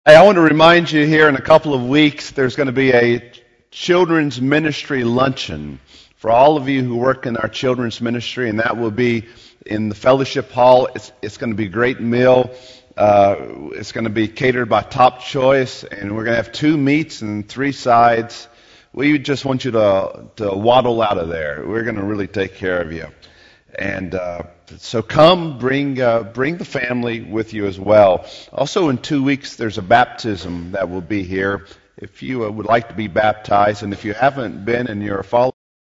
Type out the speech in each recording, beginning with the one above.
Hey, I want to remind you here in a couple of weeks there's going to be a children's ministry luncheon for all of you who work in our children's ministry, and that will be in the fellowship hall. It's going to be a great meal. It's going to be catered by Top Choice, and we're going to have 2 meats and 3 sides. We just want you to waddle out of there. We're going to really take care of you. And so come, bring the family with you as well. Also in 2 weeks, there's a baptism that will be here. If you would like to be baptized, and if you haven't been and you're a follower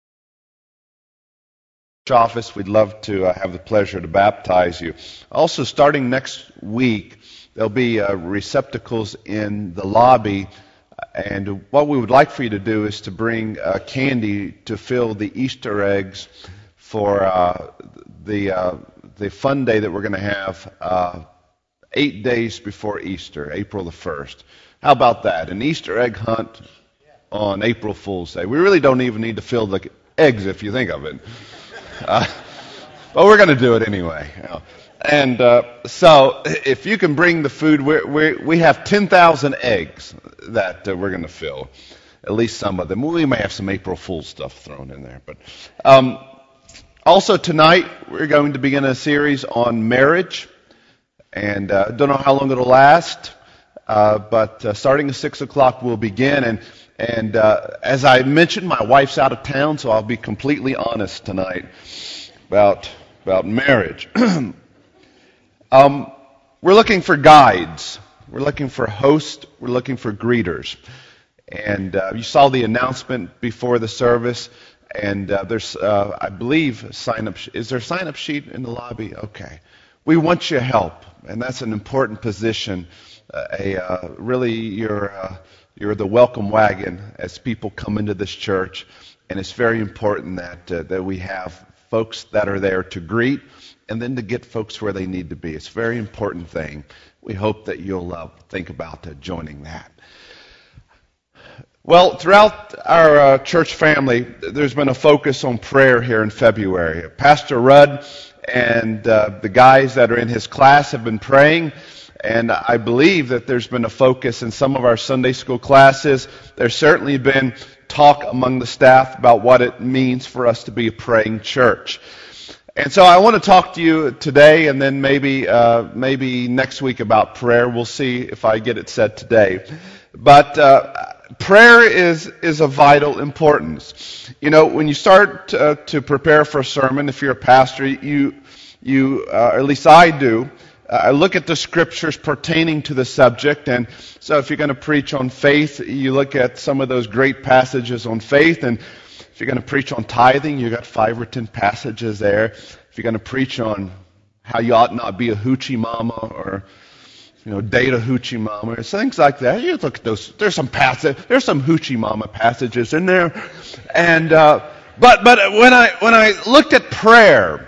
of the office, we'd love to have the pleasure to baptize you. Also, starting next week, there'll be receptacles in the lobby. And what we would like for you to do is to bring candy to fill the Easter eggs for the fun day that we're going to have 8 days before Easter, April the 1st. How about that? An Easter egg hunt on April Fool's Day. We really don't even need to fill the eggs if you think of it. But we're going to do it anyway. You know. And so if you can bring the food, we have 10,000 eggs that we're going to fill. At least some of them. We may have some April Fool's stuff thrown in there. But also tonight, we're going to begin a series on marriage. And don't know how long it'll last. But starting at 6 o'clock, we'll begin. And as I mentioned, my wife's out of town, so I'll be completely honest tonight about marriage. We're looking for guides. We're looking for hosts. We're looking for greeters. And you saw the announcement before the service. And there's, I believe, sign-up. Is there a sign-up sheet in the lobby? Okay. We want your help, and that's an important position. Really, you're the welcome wagon as people come into this church, and it's very important that we have folks that are there to greet, and then to get folks where they need to be. It's a very important thing. We hope that you'll think about joining that. Well, throughout our church family, there's been a focus on prayer here in February. Pastor Rudd and the guys that are in his class have been praying, and I believe that there's been a focus in some of our Sunday school classes. There's certainly been talk among the staff about what it means for us to be a praying church. And so I want to talk to you today and then maybe next week about prayer. We'll see if I get it said today. But prayer is of vital importance. You know, when you start to prepare for a sermon, if you're a pastor, you or at least I do, I look at the scriptures pertaining to the subject. And so if you're going to preach on faith, you look at some of those great passages on faith. And if you're going to preach on tithing, you got 5 or 10 passages there. If you're going to preach on how you ought not be a hoochie mama or date a hoochie mama, or things like that. You look at those. There's some hoochie mama passages in there, and but when I looked at prayer,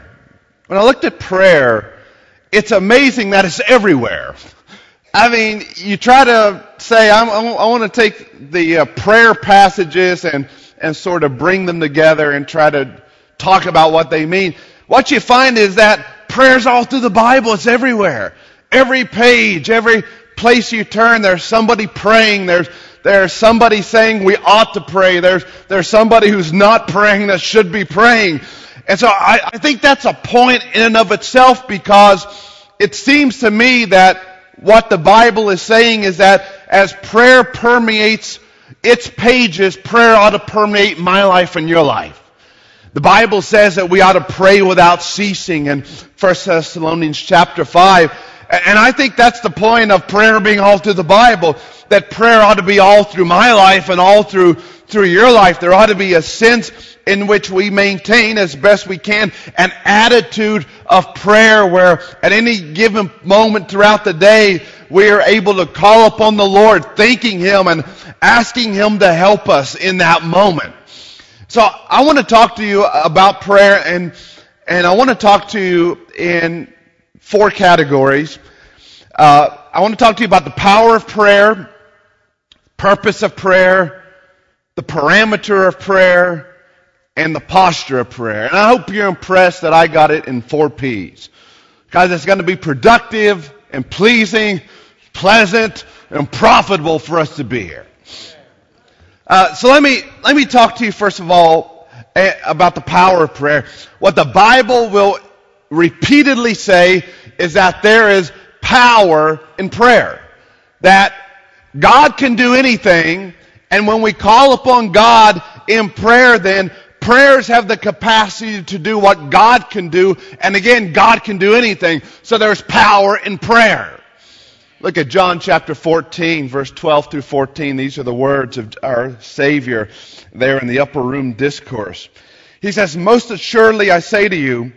it's amazing that it's everywhere. I mean, you try to say I want to take the prayer passages and sort of bring them together and try to talk about what they mean. What you find is that prayer's all through the Bible. It's everywhere. Every page, every place you turn, there's somebody praying. There's somebody saying we ought to pray. There's somebody who's not praying that should be praying. And so I think that's a point in and of itself, because it seems to me that what the Bible is saying is that as prayer permeates its pages, prayer ought to permeate my life and your life. The Bible says that we ought to pray without ceasing in 1 Thessalonians chapter 5. And I think that's the point of prayer being all through the Bible, that prayer ought to be all through my life and all through your life. There ought to be a sense in which we maintain as best we can an attitude of prayer where at any given moment throughout the day we are able to call upon the Lord, thanking Him and asking Him to help us in that moment. So I want to talk to you about prayer, and I want to talk to you in 4 categories. I want to talk to you about the power of prayer, purpose of prayer, the parameter of prayer, and the posture of prayer. And I hope you're impressed that I got it in 4 P's. Because it's going to be productive and pleasing, pleasant, and profitable for us to be here. So let me talk to you first of all about the power of prayer. What the Bible will repeatedly say is that there is power in prayer. That God can do anything, and when we call upon God in prayer, then prayers have the capacity to do what God can do, and again, God can do anything. So there's power in prayer. Look at John chapter 14, verse 12 through 14. These are the words of our Savior there in the upper room discourse. He says, "Most assuredly I say to you,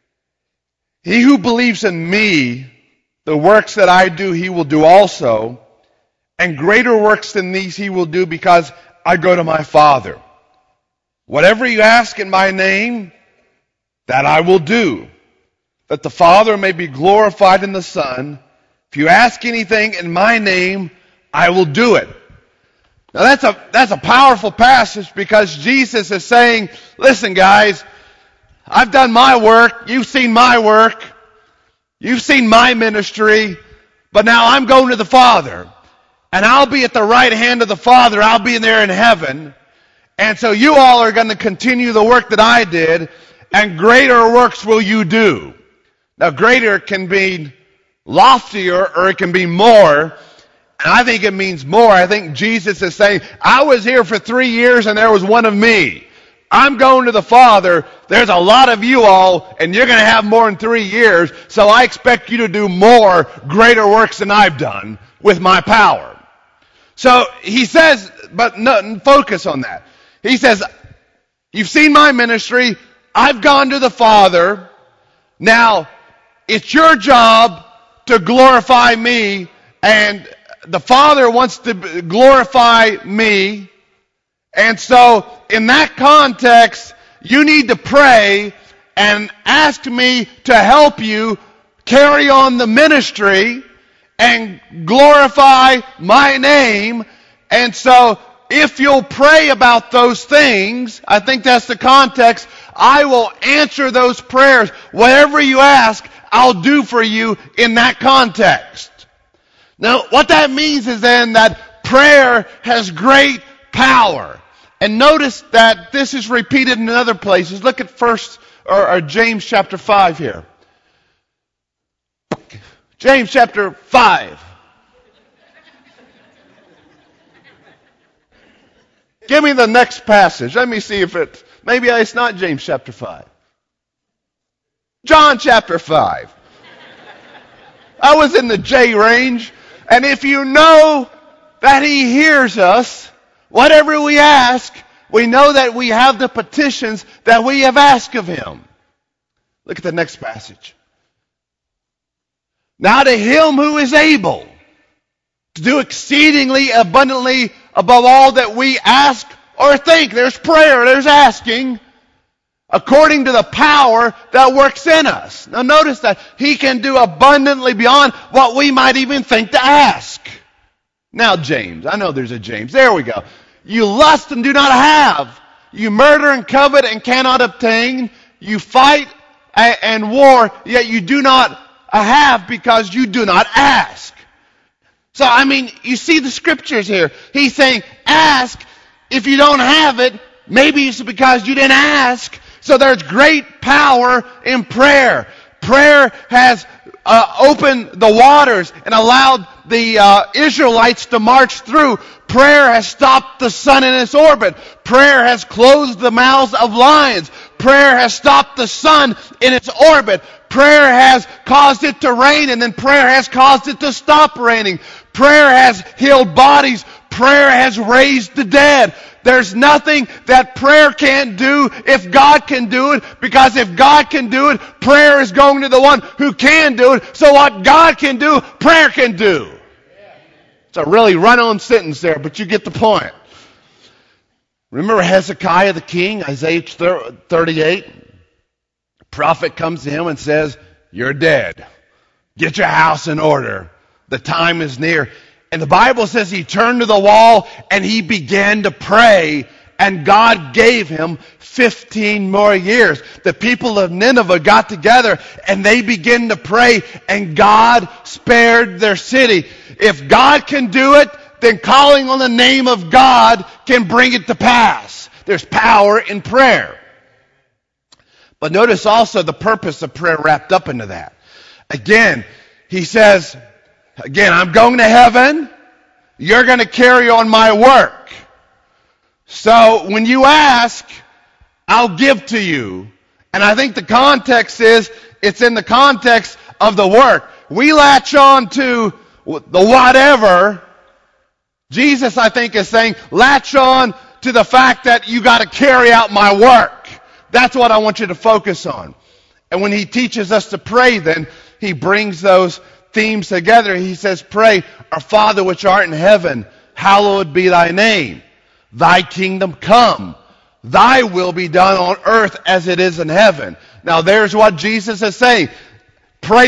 he who believes in me, the works that I do, he will do also, and greater works than these he will do, because I go to my Father. Whatever you ask in my name, that I will do, that the Father may be glorified in the Son. If you ask anything in my name, I will do it." Now that's a powerful passage, because Jesus is saying, listen guys, I've done my work, you've seen my work, you've seen my ministry, but now I'm going to the Father. And I'll be at the right hand of the Father, I'll be there in heaven. And so you all are going to continue the work that I did, and greater works will you do. Now greater can be loftier, or it can be more. And I think it means more. I think Jesus is saying, I was here for 3 years and there was one of me. I'm going to the Father. There's a lot of you all, and you're going to have more in 3 years, so I expect you to do more, greater works than I've done with my power. So he says, but no, focus on that. He says, you've seen my ministry. I've gone to the Father. Now, it's your job to glorify me, and the Father wants to glorify me. And so, in that context, you need to pray and ask me to help you carry on the ministry and glorify my name. And so, if you'll pray about those things, I think that's the context, I will answer those prayers. Whatever you ask, I'll do for you in that context. Now, what that means is then that prayer has great power. And notice that this is repeated in other places. Look at James chapter 5 here. James chapter 5. Give me the next passage. Let me see if maybe it's not James chapter 5. John chapter 5. I was in the J range. And if you know that He hears us, whatever we ask, we know that we have the petitions that we have asked of Him. Look at the next passage. Now to Him who is able to do exceedingly abundantly above all that we ask or think. There's prayer, there's asking, according to the power that works in us. Now notice that He can do abundantly beyond what we might even think to ask. Now James, I know there's a James. There we go. You lust and do not have. You murder and covet and cannot obtain. You fight and war, yet you do not have because you do not ask. So, you see the scriptures here. He's saying, ask. If you don't have it, maybe it's because you didn't ask. So there's great power in prayer. Prayer has opened the waters and allowed the Israelites to march through. Prayer has stopped the sun in its orbit. Prayer has closed the mouths of lions. Prayer has stopped the sun in its orbit. Prayer has caused it to rain, and then prayer has caused it to stop raining. Prayer has healed bodies. Prayer has raised the dead. There's nothing that prayer can't do if God can do it, because if God can do it, prayer is going to the one who can do it. So what God can do, prayer can do. It's a really run-on sentence there, but you get the point. Remember Hezekiah the king, Isaiah 38? The prophet comes to him and says, "You're dead. Get your house in order. The time is near." And the Bible says he turned to the wall and he began to pray. and God gave him 15 more years. The people of Nineveh got together and they began to pray, and God spared their city. If God can do it, then calling on the name of God can bring it to pass. There's power in prayer. But notice also the purpose of prayer wrapped up into that. Again, he says, I'm going to heaven. You're going to carry on my work. So when you ask, I'll give to you. And I think the context is, it's in the context of the work. We latch on to the whatever. Jesus, I think, is saying, latch on to the fact that you got to carry out my work. That's what I want you to focus on. And when he teaches us to pray, then he brings those themes together. He says, pray, our Father which art in heaven, hallowed be thy name. Thy kingdom come. Thy will be done on earth as it is in heaven. Now there's what Jesus is saying. Pray,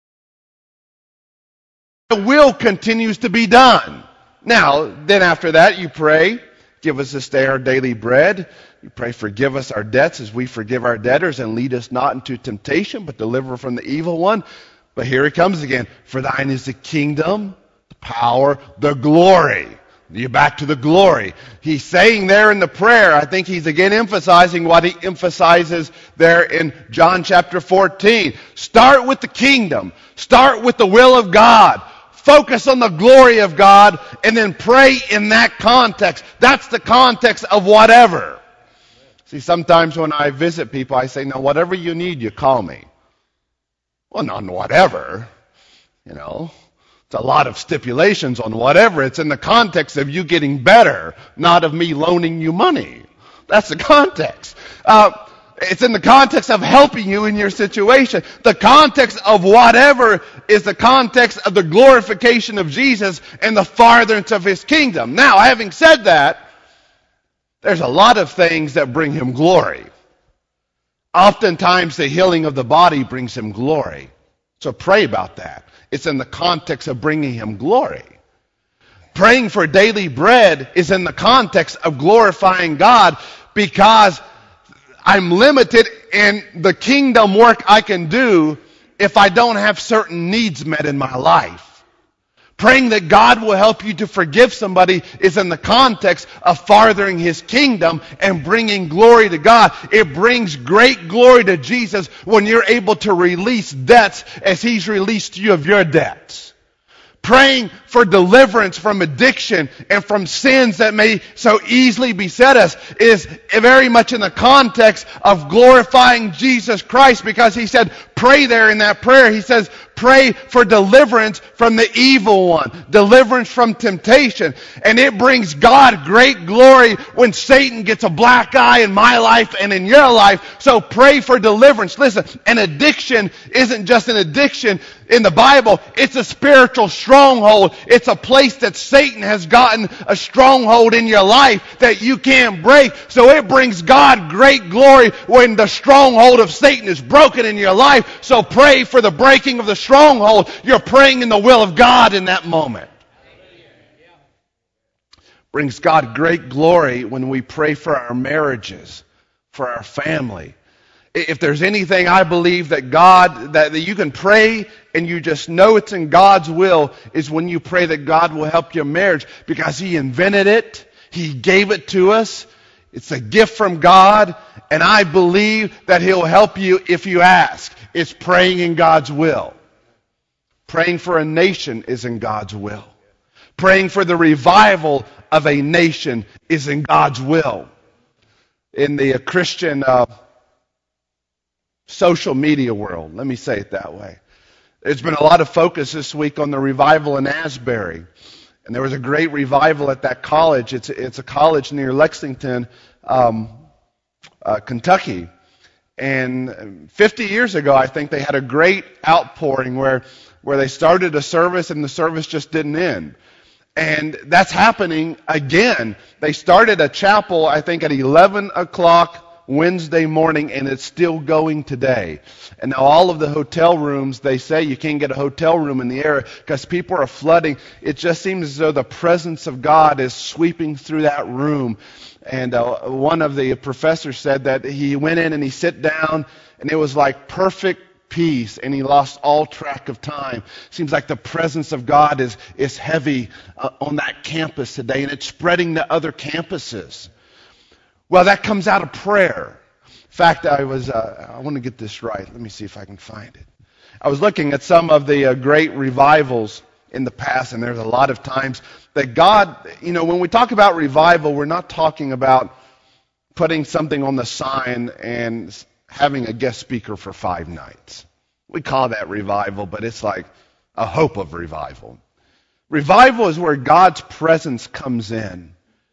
the will continues to be done. Now, then after that you pray, give us this day our daily bread. You pray, forgive us our debts as we forgive our debtors, and lead us not into temptation, but deliver from the evil one. But here it comes again. For thine is the kingdom, the power, the glory. You're back to the glory. He's saying there in the prayer, I think he's again emphasizing what he emphasizes there in John chapter 14. Start with the kingdom. Start with the will of God. Focus on the glory of God, and then pray in that context. That's the context of whatever. See, sometimes when I visit people, I say, now whatever you need, you call me. Well, not whatever, It's a lot of stipulations on whatever. It's in the context of you getting better, not of me loaning you money. That's the context. It's in the context of helping you in your situation. The context of whatever is the context of the glorification of Jesus and the fartherance of his kingdom. Now, having said that, there's a lot of things that bring him glory. Oftentimes, the healing of the body brings him glory. So pray about that. It's in the context of bringing him glory. Praying for daily bread is in the context of glorifying God, because I'm limited in the kingdom work I can do if I don't have certain needs met in my life. Praying that God will help you to forgive somebody is in the context of farthering his kingdom and bringing glory to God. It brings great glory to Jesus when you're able to release debts as he's released you of your debts. Praying for deliverance from addiction and from sins that may so easily beset us is very much in the context of glorifying Jesus Christ, because he said, pray there in that prayer. He says, pray for deliverance from the evil one, deliverance from temptation. And it brings God great glory when Satan gets a black eye in my life and in your life. So pray for deliverance. Listen, an addiction isn't just an addiction in the Bible. It's a spiritual stronghold. It's a place that Satan has gotten a stronghold in your life that you can't break. So it brings God great glory when the stronghold of Satan is broken in your life. So pray for the breaking of the stronghold. You're praying in the will of God in that moment. Brings God great glory when we pray for our marriages, for our family. If there's anything I believe that you can pray and you just know it's in God's will, is when you pray that God will help your marriage, because he invented it. He gave it to us. It's a gift from God, and I believe that he'll help you if you ask. It's praying in God's will. Praying for a nation is in God's will. Praying for the revival of a nation is in God's will. In the Christian social media world, let me say it that way, there's been a lot of focus this week on the revival in Asbury. And there was a great revival at that college. It's a college near Lexington, Kentucky. And 50 years ago, I think they had a great outpouring where they started a service and the service just didn't end. And that's happening again. They started a chapel, I think, at 11 o'clock Wednesday morning, and it's still going today. And now all of the hotel rooms, they say you can't get a hotel room in the area because people are flooding. It just seems as though the presence of God is sweeping through that room. And one of the professors said that he went in and he sat down, and it was like perfect peace, and he lost all track of time. Seems like the presence of God is heavy on that campus today, and it's spreading to other campuses. Well, that comes out of prayer. In fact, I want to get this right. Let me see if I can find it. I was looking at some of the great revivals in the past, and there's a lot of times that God, when we talk about revival, we're not talking about putting something on the sign and having a guest speaker for 5 nights. We call that revival, but it's like a hope of revival. Revival is where God's presence comes in,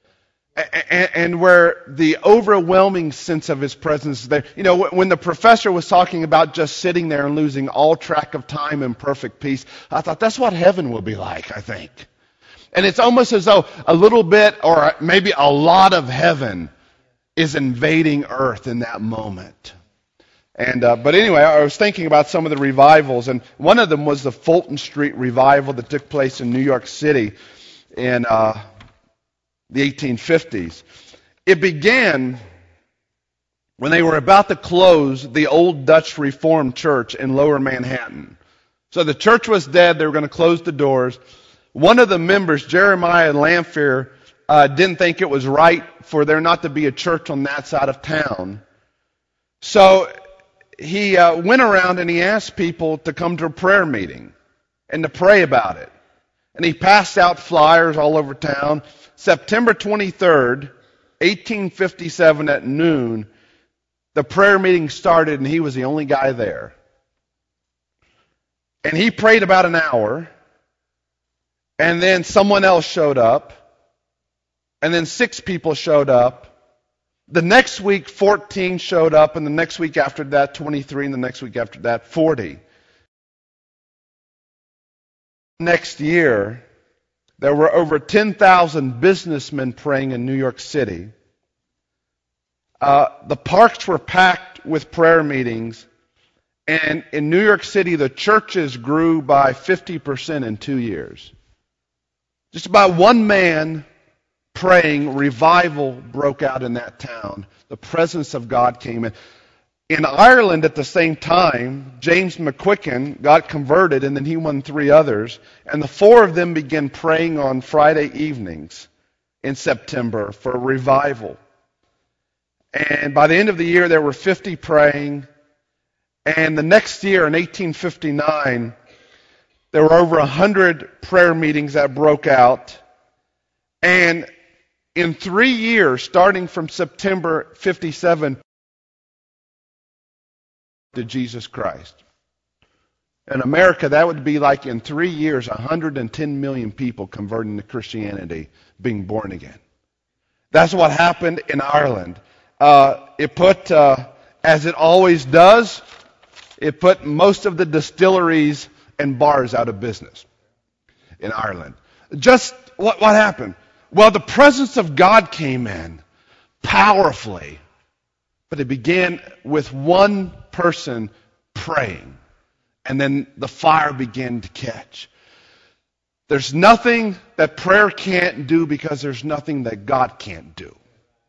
and where the overwhelming sense of His presence is there. When the professor was talking about just sitting there and losing all track of time in perfect peace, I thought that's what heaven will be like, I think. And it's almost as though a little bit, or maybe a lot of heaven is invading earth in that moment. But anyway, I was thinking about some of the revivals, and one of them was the Fulton Street revival that took place in New York City in the 1850s. It began when they were about to close the old Dutch Reformed Church in Lower Manhattan. So the church was dead. They were going to close the doors. One of the members, Jeremiah Lanphier, didn't think it was right for there not to be a church on that side of town. So he went around and he asked people to come to a prayer meeting and to pray about it. And he passed out flyers all over town. September 23rd, 1857 at noon, the prayer meeting started, and he was the only guy there. And he prayed about an hour, and then someone else showed up, and then 6 people showed up. The next week, 14 showed up, and the next week after that, 23, and the next week after that, 40. Next year, there were over 10,000 businessmen praying in New York City. The parks were packed with prayer meetings, and in New York City, the churches grew by 50% in 2 years. Just about one man praying, revival broke out in that town. The presence of God came in. In Ireland at the same time, James McQuicken got converted, and then he won 3 others. And the 4 of them began praying on Friday evenings in September for revival. And by the end of the year, there were 50 praying. And the next year, in 1859, there were over 100 prayer meetings that broke out. And in 3 years, starting from September 57, to Jesus Christ. In America, that would be like in 3 years, 110 million people converting to Christianity, being born again. That's what happened in Ireland. It put, as it always does, it put most of the distilleries and bars out of business in Ireland. Just what happened? Well, the presence of God came in powerfully, but it began with one person praying, and then the fire began to catch. There's nothing that prayer can't do because there's nothing that God can't do.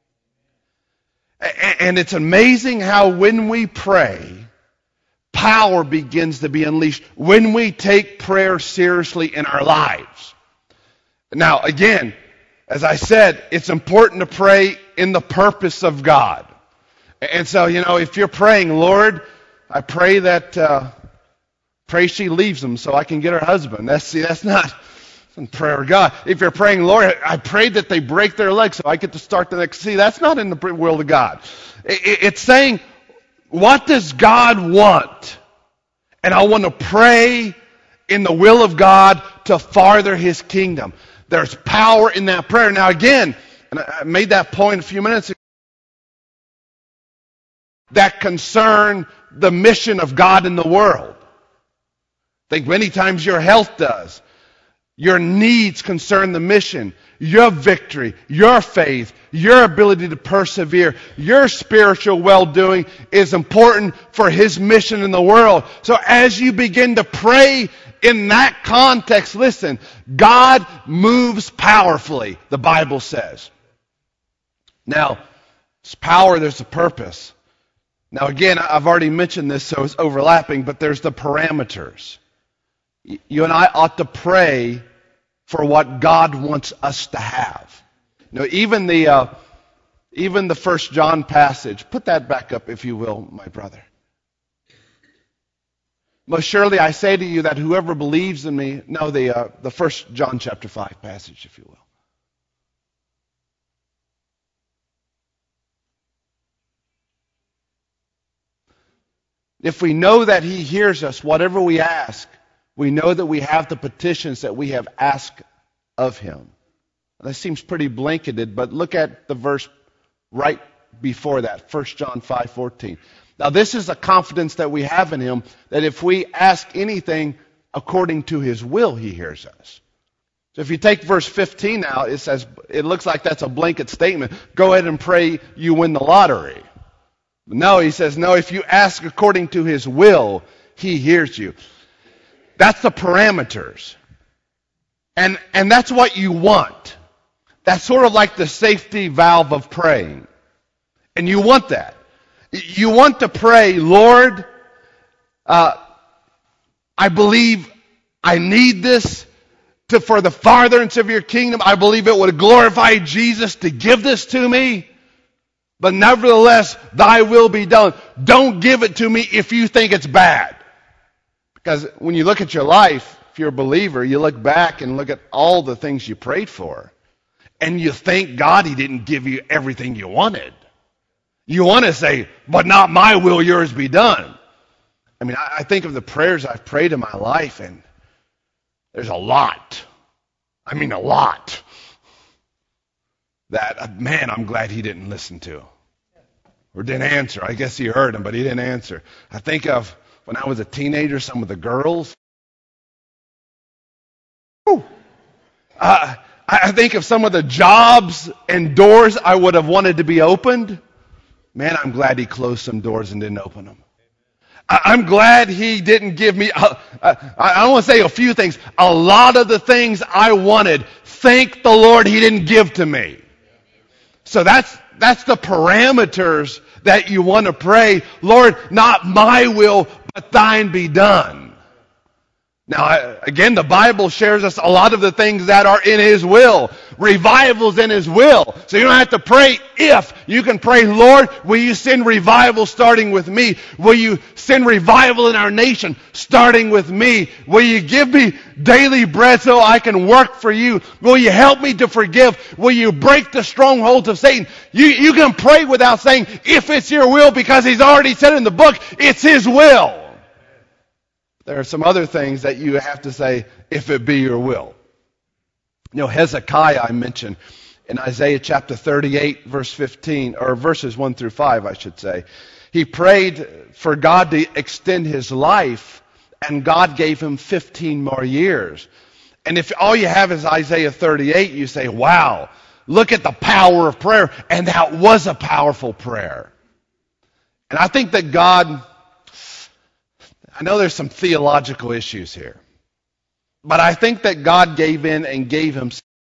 And it's amazing how when we pray, power begins to be unleashed when we take prayer seriously in our lives. Now, again, as I said, it's important to pray in the purpose of God. And so, if you're praying, Lord, I pray that, pray she leaves him so I can get her husband. That's not prayer of God. If you're praying, Lord, I pray that they break their legs so I get to start the next. That's not in the will of God. It's saying, what does God want? And I want to pray in the will of God to farther His kingdom. There's power in that prayer. Now again, and I made that point a few minutes ago, that concern the mission of God in the world. I think many times your health does. Your needs concern the mission. your victory, your faith, your ability to persevere, your spiritual well-doing is important for His mission in the world. So as you begin to pray in that context, listen, God moves powerfully, the Bible says. Now, it's power, there's a purpose. Now again, I've already mentioned this, so it's overlapping, but there's the parameters. You and I ought to pray for what God wants us to have. You know, even the 1 John passage, put that back up if you will, my brother. Most surely I say to you that whoever believes in me, no, the 1 John chapter 5 passage, if you will. If we know that He hears us, whatever we ask, we know that we have the petitions that we have asked of Him. That seems pretty blanketed, but look at the verse right before that, 1 John 5:14. Now this is a confidence that we have in Him, that if we ask anything according to His will, He hears us. So if you take verse 15 out, it says, it looks like that's a blanket statement. Go ahead and pray you win the lottery. No, he says, no, if you ask according to His will, He hears you. That's the parameters. And that's what you want. That's sort of like the safety valve of praying. And you want that. You want to pray, Lord, I believe I need this for the furtherance of your kingdom. I believe it would glorify Jesus to give this to me. But nevertheless, thy will be done. Don't give it to me if you think it's bad. Because when you look at your life, if you're a believer, you look back and look at all the things you prayed for. And you thank God He didn't give you everything you wanted. You want to say, but not my will, yours be done. I mean, I think of the prayers I've prayed in my life, and there's a lot. I mean, a lot. That, man, I'm glad He didn't listen to. Or didn't answer. I guess He heard Him, but He didn't answer. I think of when I was a teenager, some of the girls. I think of some of the jobs and doors I would have wanted to be opened. Man, I'm glad He closed some doors and didn't open them. I'm glad He didn't give me, I don't want to say a few things, a lot of the things I wanted. Thank the Lord He didn't give to me. So that's the parameters that you want to pray. Lord, not my will, but thine be done. Now, again, the Bible shares us a lot of the things that are in His will. Revival's in His will. So you don't have to pray if. You can pray, Lord, will you send revival starting with me? Will you send revival in our nation starting with me? Will you give me daily bread so I can work for you? Will you help me to forgive? Will you break the strongholds of Satan? You can pray without saying, if it's your will, because He's already said in the book, it's His will. There are some other things that you have to say, if it be your will. You know, Hezekiah I mentioned in Isaiah chapter 38, verse 15, or verses 1 through 5, I should say. He prayed for God to extend his life, and God gave him 15 more years. And if all you have is Isaiah 38, you say, wow, look at the power of prayer. And that was a powerful prayer. And I think that God, I know there's some theological issues here, but I think that God gave in and gave him.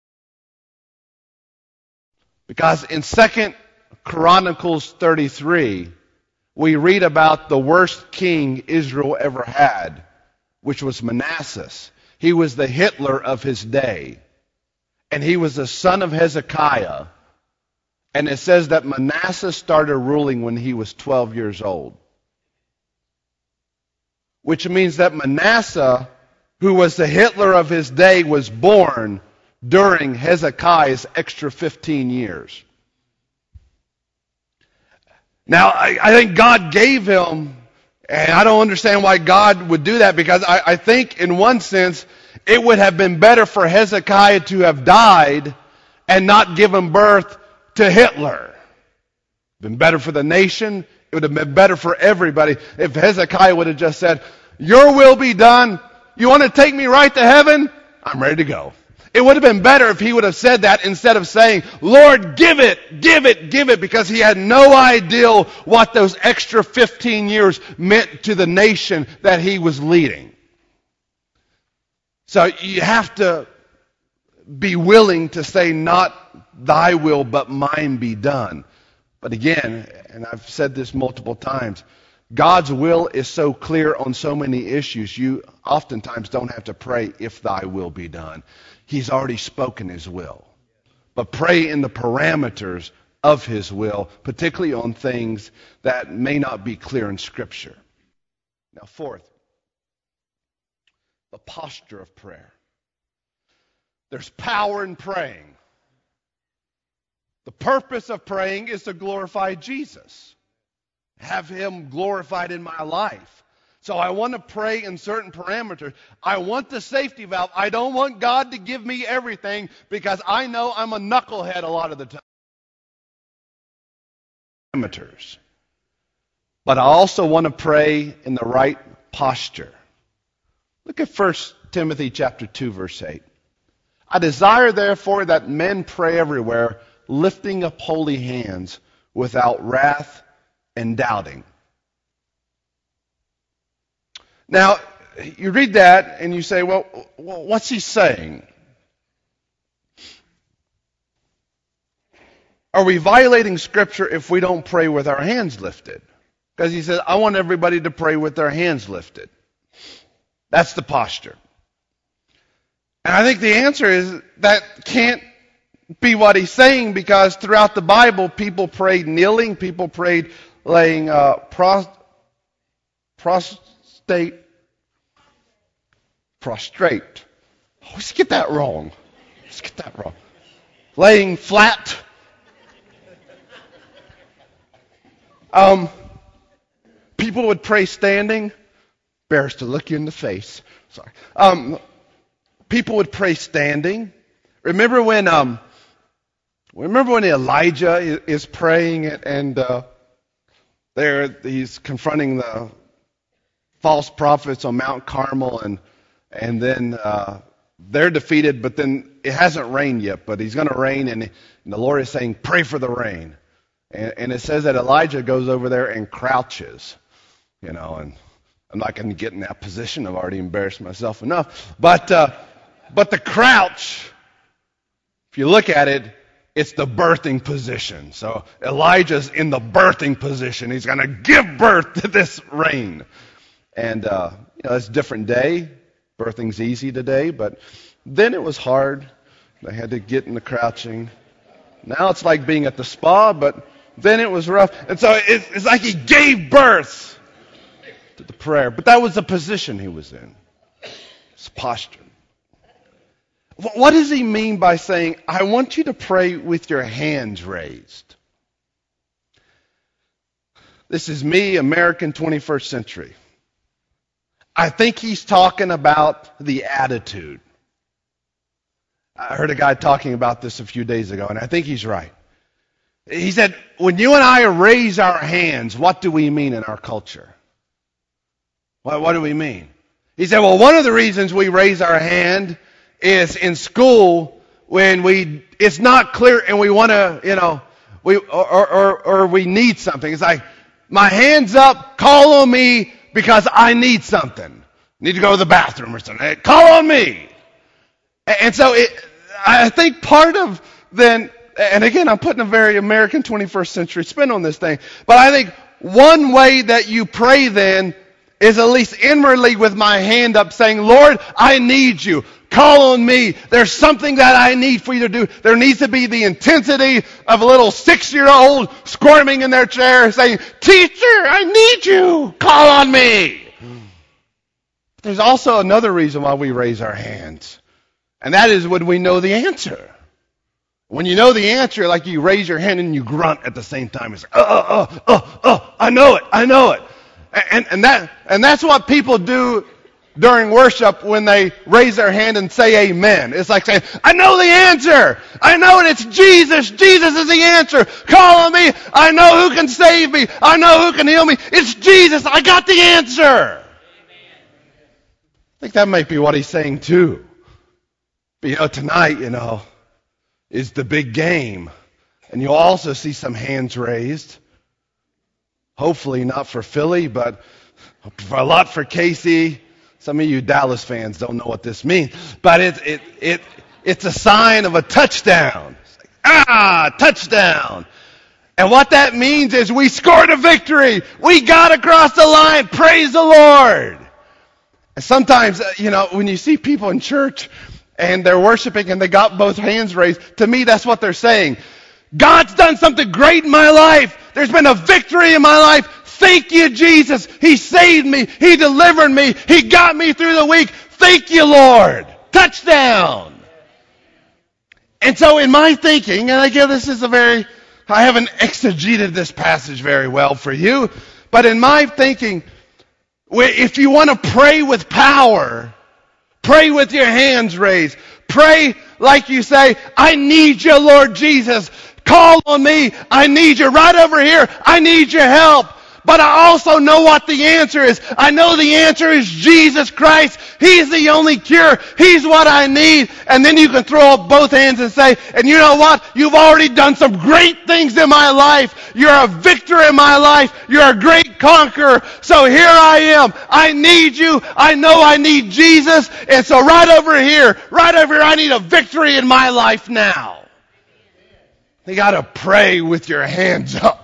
Because in 2 Chronicles 33, we read about the worst king Israel ever had, which was Manasseh. He was the Hitler of his day. And he was the son of Hezekiah. And it says that Manasseh started ruling when he was 12 years old. Which means that Manasseh, who was the Hitler of his day, was born during Hezekiah's extra 15 years. Now, I think God gave him, and I don't understand why God would do that, because I think in one sense it would have been better for Hezekiah to have died and not given birth to Hitler. Been better for the nation. It would have been better for everybody if Hezekiah would have just said, your will be done. You want to take me right to heaven? I'm ready to go. It would have been better if he would have said that instead of saying, Lord, give it, give it, give it, because he had no idea what those extra 15 years meant to the nation that he was leading. So you have to be willing to say, not thy will, but mine be done. But again, and I've said this multiple times, God's will is so clear on so many issues, you oftentimes don't have to pray, if thy will be done. He's already spoken his will. But pray in the parameters of his will, particularly on things that may not be clear in Scripture. Now, fourth, the posture of prayer. There's power in praying. The purpose of praying is to glorify Jesus. Have him glorified in my life. So I want to pray in certain parameters. I want the safety valve. I don't want God to give me everything because I know I'm a knucklehead a lot of the time. Parameters. But I also want to pray in the right posture. Look at 1 Timothy chapter 2, verse 8. I desire, therefore, that men pray everywhere, lifting up holy hands without wrath and doubting. Now, you read that and you say, well, what's he saying? Are we violating Scripture if we don't pray with our hands lifted? Because he says, I want everybody to pray with their hands lifted. That's the posture. And I think the answer is that can't be what he's saying, because throughout the Bible, people prayed kneeling, people prayed laying prostrate. I always get that wrong. Laying flat. People would pray standing. Embarrassed to look you in the face. Sorry. People would pray standing. Remember when Elijah is praying and there he's confronting the false prophets on Mount Carmel, and then they're defeated, but then it hasn't rained yet, but he's going to rain, and the Lord is saying, pray for the rain. And it says that Elijah goes over there and crouches, and I'm not going to get in that position. I've already embarrassed myself enough. But the crouch, if you look at it, it's the birthing position. So Elijah's in the birthing position. He's going to give birth to this rain. And, it's a different day. Birthing's easy today, but then it was hard. They had to get in the crouching. Now it's like being at the spa, but then it was rough. And so it's like he gave birth to the prayer. But that was the position he was in. It's posture. What does he mean by saying, I want you to pray with your hands raised? This is me, American 21st century. I think he's talking about the attitude. I heard a guy talking about this a few days ago, and I think he's right. He said, when you and I raise our hands, what do we mean in our culture? What do we mean? He said, well, one of the reasons we raise our hand is in school when it's not clear and we want to, we need something. It's like, my hand's up, call on me because I need something. Need to go to the bathroom or something. Hey, call on me. And so I think part of then, and again, I'm putting a very American 21st century spin on this thing, but I think one way that you pray then is at least inwardly with my hand up saying, Lord, I need you. Call on me. There's something that I need for you to do. There needs to be the intensity of a little 6-year-old squirming in their chair saying, teacher, I need you. Call on me. There's also another reason why we raise our hands. And that is when we know the answer. When you know the answer, like you raise your hand and you grunt at the same time. It's I know it. And that's what people do during worship when they raise their hand and say amen. It's like saying, I know the answer. I know it. It's Jesus. Jesus is the answer. Call on me. I know who can save me. I know who can heal me. It's Jesus. I got the answer. I think that might be what he's saying too. But tonight, is the big game. And you'll also see some hands raised. Hopefully not for Philly, but a lot for Casey. Some of you Dallas fans don't know what this means. But it's a sign of a touchdown. Touchdown. And what that means is we scored a victory. We got across the line. Praise the Lord. And sometimes, when you see people in church and they're worshiping and they got both hands raised, to me that's what they're saying. God's done something great in my life. There's been a victory in my life. Thank you, Jesus. He saved me. He delivered me. He got me through the week. Thank you, Lord. Touchdown. And so in my thinking, and again, I haven't exegeted this passage very well for you, but in my thinking, if you want to pray with power, pray with your hands raised. Pray like you say, I need you, Lord Jesus. Call on me. I need you right over here. I need your help. But I also know what the answer is. I know the answer is Jesus Christ. He's the only cure. He's what I need. And then you can throw up both hands and say, and you know what? You've already done some great things in my life. You're a victor in my life. You're a great conqueror. So here I am. I need you. I know I need Jesus. And so right over here, I need a victory in my life now. You got to pray with your hands up.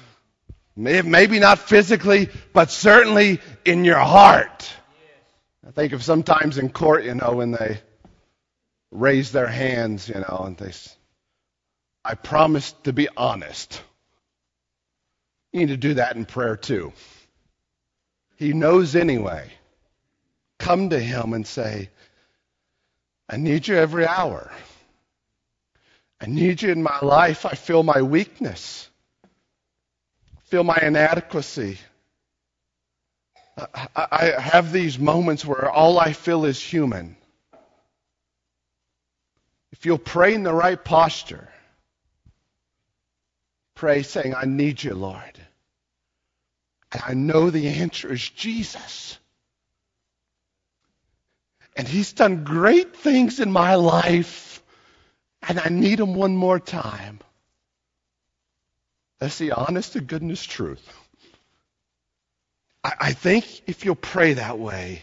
Maybe not physically, but certainly in your heart. I think of sometimes in court, when they raise their hands, and they say, I promise to be honest. You need to do that in prayer too. He knows anyway. Come to him and say, I need you every hour. I need you in my life. I feel my weakness. Feel my inadequacy. I have these moments where all I feel is human. If you'll pray in the right posture, pray saying, I need you, Lord. And I know the answer is Jesus. And he's done great things in my life, and I need him one more time. That's the honest to goodness truth. I think if you'll pray that way,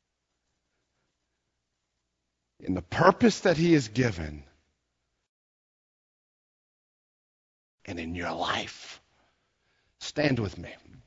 in the purpose that he has given, and in your life, stand with me.